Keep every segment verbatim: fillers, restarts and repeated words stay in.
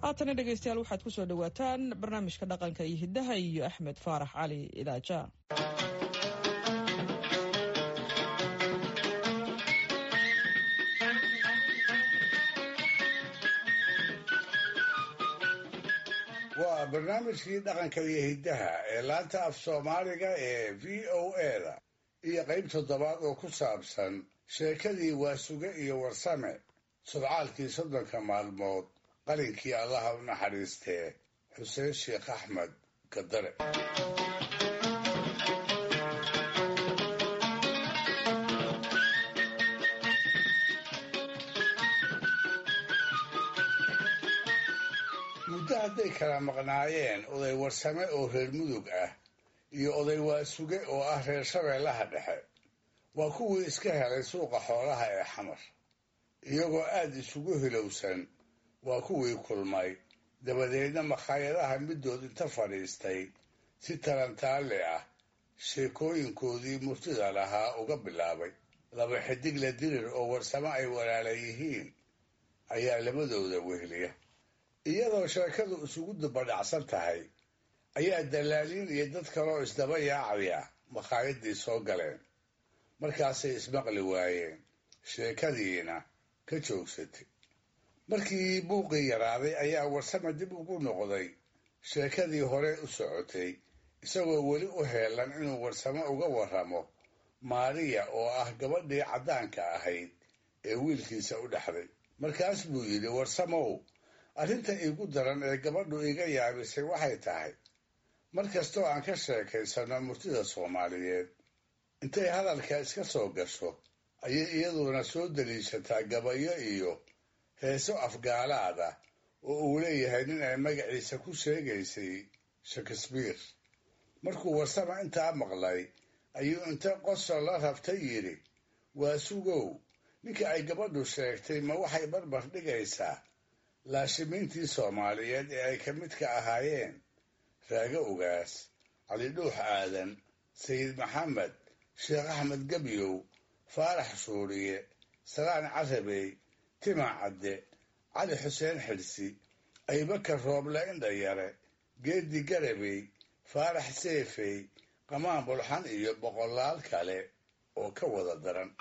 haatana dhegaystayaal waxaad ku soo dhowaataan barnaamijka dhaqanka iyo hiddaha iyo axmed faarax cali idaaja. waa barnaamijkii dhaqanka iyo hiddaha ee laanta af soomaaliga ee v o a da iyo qayb toddobaad oo ku saabsan sheekadii waasuge iyo warsame sodcaalkii soddonka maalmood qalinkii allaha u naxariistee xuseen sheekh axmed gadare. muddo hadday kala maqnaayeen oday warsame oo reer mudug ah iyo oday waasuge oo ah reer shabeellaha dhexe waa kuwii iska helay suuqa xoolaha ee xamar iyagoo aada isugu hilowsan waa kuwii kulmay dabadeedna makhaayadaha middood inta fadhiistay si talantaale ah sheekooyinkoodii murtida lahaa uga bilaabay. laba xidigle dirir oo warsame ay walaala yihiin ayaa labadooda wehliya. iyadoo sheekadu isugu dubadhacsan tahay ayaa dalaaliin iyo dad kaloo isdaba yaacaya makhaayadii soo galeen. markaasay ismaqli waayeen, sheekadiina ka joogsatay. markii buuqii yaraaday ayaa warsame dib ugu noqday sheekadii hore u socotay, isagoo weli u heelan inuu warsame uga warramo maariya oo ah gabadhii caddaanka ahayd ee wiilkiisa u dhexday. markaas buu yidhi, warsamow, arrinta iigu daran ee gabadhu iga yaabisay waxay tahay mar kastoo aan ka sheekaysanno murtida soomaaliyeed intay hadalka iska soo gasho ayay iyaduna soo daliishataa gabayo iyo heeso afgaalaad ah oo uu leeyahay nin ay magaciisa ku sheegaysay shakespeare. markuu warsame intaa maqlay ayuu inta qosol la rabtay yidhi, waasugow, ninka ay gabadhu sheegtay ma waxay barbar dhigaysaa laashimiintii soomaaliyeed ee ay ka midka ahaayeen raago ugaas, cali dhuux aadan, sayid maxamed, sheekh axmed gebyow, faarax shuuriye, salaan carabey, tima cadde, cali xuseen xidhsi, aybakar rooble indhayare, geedi garabey, faarax seefey, qamaan bulxan iyo boqolaal kale oo ka wada daran.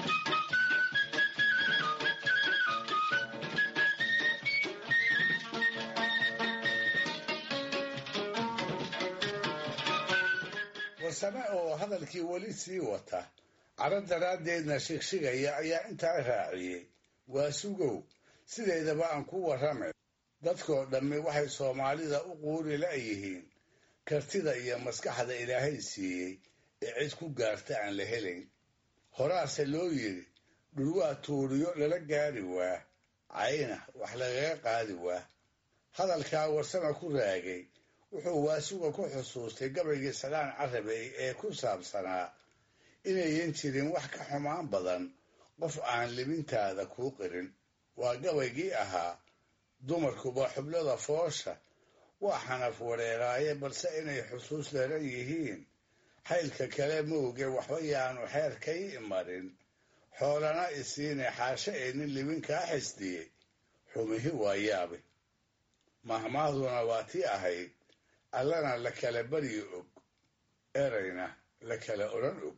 warsame oo hadalkii weli sii wata caro daraaddeedna shigshigaya ayaa intaa raaciyey, waasugow, sideedaba aan ku warrame dadkoo dhammi waxay soomaalida u quuri la'yihiin kartida iyo maskaxda ilaahay siiyey ee cid ku gaarta aan la helayn. horaase loo yidhi, dhulwaa tuuriyo lala gaari waa, cayna wax lagaga qaadi waa. hadalkaa warsame ku raagay wuxuu waasuga ku xusuustay gabaygii salaan carabey ee ku saabsanaa inayan jirin wax ka xumaan badan qof aan libintaada kuu qirin. waa gabaygii ahaa, dumarkuba xublada foosha waa xanaf wareeraaye balse inay xusuus daran yihiin, xaylka kale mooge waxba yaanu xeerkay imarin, xoolana isiine xaashe ee nin libin kaa xisdiyey, xumihi waa yaabe. mahmaahduna waa tii ahayd, allana la kala baryi og, erayna la kala odhan og.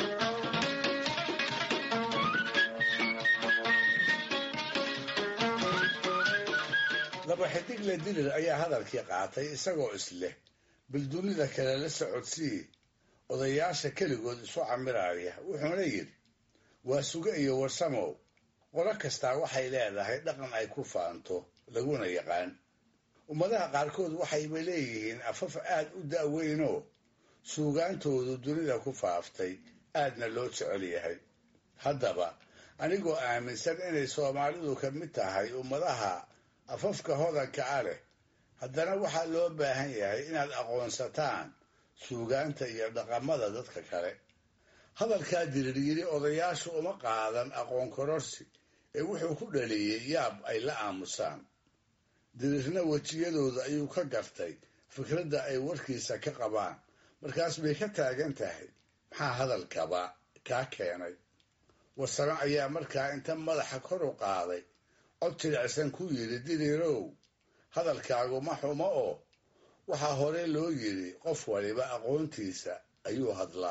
laba xidigle dirir ayaa hadalkii qaatay isagoo isleh bil dunida kale la socodsii odayaasha keligood isu camiraya. wuxuuna yidhi, waasuge iyo warsamow, qolo kastaa waxay leedahay dhaqan ay ku faanto laguna yaqaan. ummadaha qaarkood waxayba leeyihiin afaf aad u da'weynoo suugaantoodu dunida ku faaftay aadna loo jecel yahay. haddaba anigoo aaminsan inay soomaalidu ka mid tahay ummadaha afafka hodanka a leh, haddana waxaa loo baahan yahay inaad aqoonsataan suugaanta iyo dhaqamada dadka kale. hadalkaa dirir yidhi odayaashu uma qaadan aqoon kororsi ee wuxuu ku dhaliyey yaab ay la aamusaan. dirirna wejiyadooda ayuu ka gartay fikradda ay warkiisa ka qabaan. markaas bay ka taagan tahay, maxaa hadalkaba kaa keenay? warsame ayaa markaa inta madaxa kor u qaaday cod jilicsan ku yidhi, diriirow, hadalkaagu ma xumo oo waxaa hore loo yidhi qof waliba aqoontiisa ayuu hadlaa.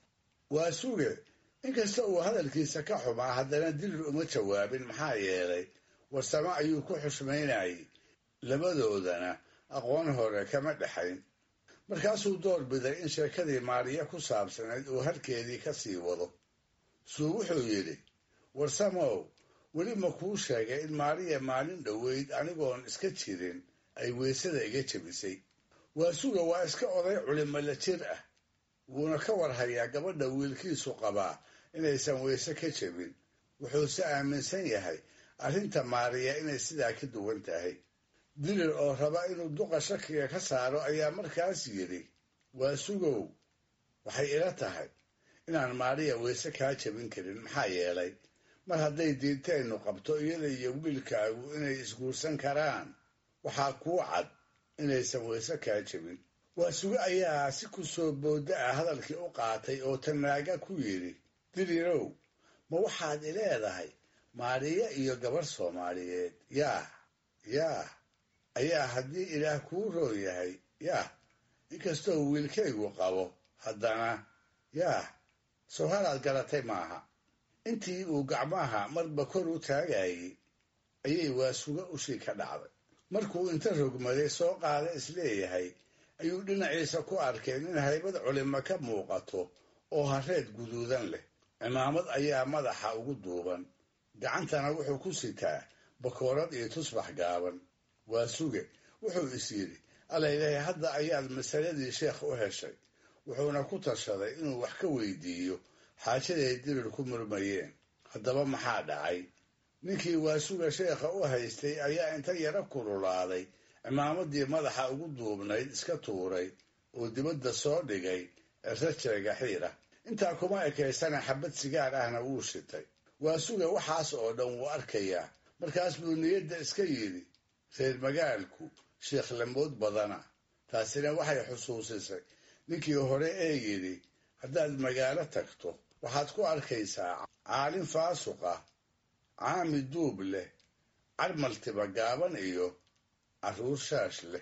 waa suge inkasta uu hadalkiisa ka xumaa haddana dirir uma jawaabin, maxaa yeelay warsame ayuu ku xushmaynayay, labadoodana aqoon hore kama dhexayn. markaasuu door biday in sheekadii maariya ku saabsanayd uu halkeedii ka sii wado. suu wuxuu yidhi, warsamow, weli ma kuu sheegay in maariya maalin dhoweyd anigoon iska jirin ay weysada iga jebisay? waa suga waa iska oday culimo la jir ah, wuuna ka warhayaa gabadha wiilkiisu qabaa inaysan weyse ka jebin. wuxuuse aaminsan yahay arrinta maariya inay sidaa ka duwan tahay. dirir oo raba inuu duqa shakiga ka saaro ayaa markaas yidhi, waa sugow, waxay ila tahay inaan maariya weyse kaa jebin karin, maxaa yeelay mar hadday diinteennu qabto iyada iyo wiilkaagu inay isguursan karaan, waxaa kuu cad inaysan weyse kaa jebin. waa suge ayaa si ku soo boodda ah hadalkii u qaatay oo tanaaga ku yidhi, dirirow, ma waxaad ileedahay maariya iyo gabarh Soomaaliyeed? yaah yaah ayaa haddii ilaah kuu roon yahay, yaah inkastoo wiilkaygu qabo, haddana yaah soo halaad garatay maaha. intii uu gacmaha marba kor u taagayey ayay waasuga ushii ka dhacday. markuu inta rogmaday soo qaada isleeyahay ayuu dhinaciisa ku arkay nin haybad culimo ka muuqato oo hareed guduudan leh. cimaamad ayaa madaxa ugu duuban, gacantana wuxuu ku sitaa bakoorad iyo tusbax gaaban. waa suge wuxuu is yidhi, alaylahay, hadda ayaad masaladii sheekh u heshay. wuxuuna ku tashaday inuu wax ka weydiiyo xaajaday dirir ku murmayeen. haddaba maxaa dhacay? ninkii waasuga sheekha u haystay ayaa inta yaro kululaaday cimaamadii madaxa ugu duubnayd iska tuuray oo dibadda soo dhigay rajeega xiira. intaa kuma ekaysana xabad sigaar ahna wuu shitay. waasuga waxaas oo dhan wuu arkayaa. markaas buu niyadda iska yidhi, reer magaalku sheekh lamood badana. taasina waxay xusuusisay ninkii hore ee yidhi, haddaad magaalo tagto waxaad ku arkaysaa caalin faasuq ah, caami duub leh, carmaltiba gaaban iyo carruur shaash leh.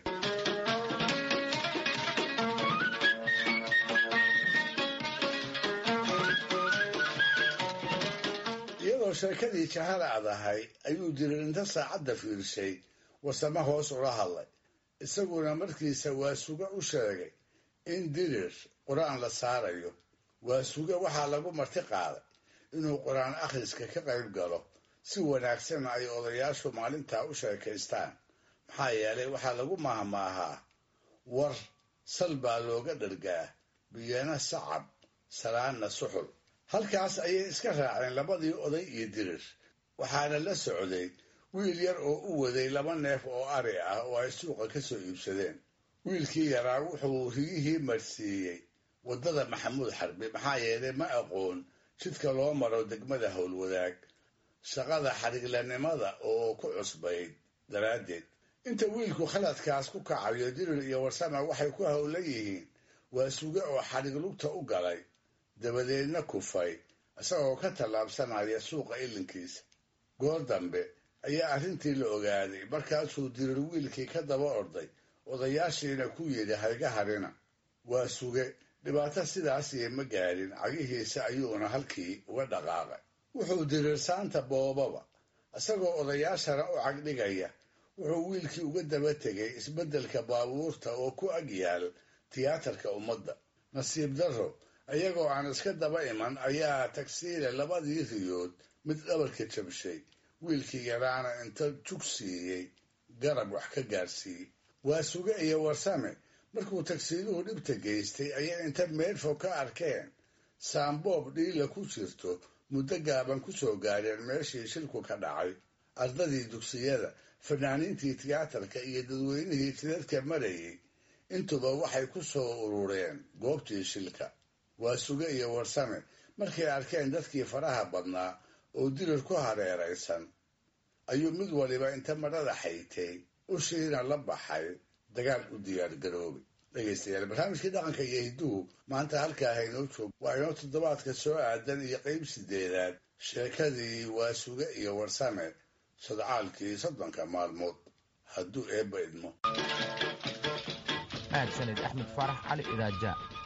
iyadoo sheekadii jahalaad ahay ayuu dirir inta saacadda fiirshay warsame hoos ula hadlay. isaguna markiisa waasuge u sheegay in dirir qur-aan la saarayo. waasuge waxaa lagu marti qaaday inuu qur-aan akhriska ka qayb galo, si wanaagsanna ay odayaashu maalintaa u sheekaystaan. maxaa yeelay waxaa lagu mahmaahaa, war sal baa looga dhargaa, biyana sacab, salaanna suxul. halkaas ayay iska raaceen labadii oday iyo dirir. waxaana la socday wiil yar oo u waday laba neef oo ari ah oo ay suuqa ka soo iibsadeen. wiilkii yaraa wuxuu rigihii marsiiyey waddada maxamuud xarbi, maxaa yeelay ma aqoon jidka loo maro degmada howlwadaag, shaqada xadhiglanimada oo ku cusbayd daraaddeed. inta wiilku khaladkaas ku kacayo, dirir iyo warsame waxay ku howlan yihiin waasuge oo xadhig lugta u galay, dabadeedna kufay isagoo ka tallaabsanaya suuqa ilinkiisa. goor dambe ayaa arrintii la ogaaday. markaasuu dirir wiilkii ka daba orday, odayaashiina ku yidhi, hayga harina. waa suge dhibaato sidaasiyo ma gaadhin, cagihiisa ayuuna halkii uga dhaqaaqay. wuxuu dirir saanta boobaba isagoo odayaashana u cagdhigaya. wuxuu wiilkii uga daba tegay isbeddelka baabuurta oo ku ag yaal tiyaatarka ummadda. nasiib darro, iyagoo aan iska daba iman ayaa tagsiile labadii riyood mid dhabarka jabshay, wiilkii yaraana inta jug siiyey garab wax ka gaarsiiyey. waasuge iyo warsame markuu tagsiiluhu dhibta geystay ayay inta meel fog ka arkeen saamboob dhiila ku jirto muddo gaaban ku soo gaadheen meeshii shilku ka dhacay. ardadii dugsiyada, fanaaniintii tiyaatarka iyo dadweynihii jidadka marayay intuba waxay ku soo urureen goobtii shilka. waasuge iyo warsame markay arkeen dadkii faraha badnaa oo dirir ku hareeraysan ayuu mid waliba inta marada xaytay ushiina la baxay dagaal u diyaargaroobay. dhegaystayaal, barnaamijkii dhaqanka iyo hidduhu maanta halkaa haynoo joog. waa inoo toddobaadka soo aadan iyo qayb sideedaad sheekadii waasuge iyo warsame sodcaalkii soddonka maalmood. hadduu eebba idmo. mahadsanid axmed faarax cali idaaja.